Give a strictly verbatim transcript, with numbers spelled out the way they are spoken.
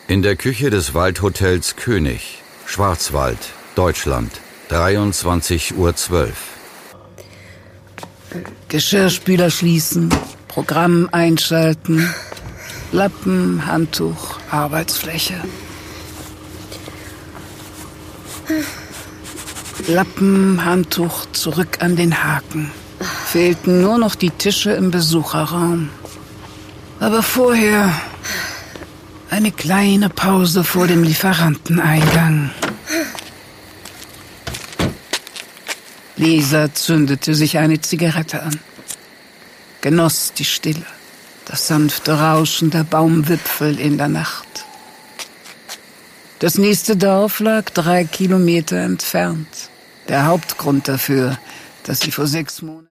In der Küche des Waldhotels König, Schwarzwald, Deutschland, dreiundzwanzig Uhr zwölf. Geschirrspüler schließen, Programm einschalten, Lappen, Handtuch, Arbeitsfläche. Lappen, Handtuch, zurück an den Haken. Fehlten nur noch die Tische im Besucherraum. Aber vorher eine kleine Pause vor dem Lieferanteneingang. Lisa zündete sich eine Zigarette an, genoss die Stille, das sanfte Rauschen der Baumwipfel in der Nacht. Das nächste Dorf lag drei Kilometer entfernt. Der Hauptgrund dafür, dass sie vor sechs Monaten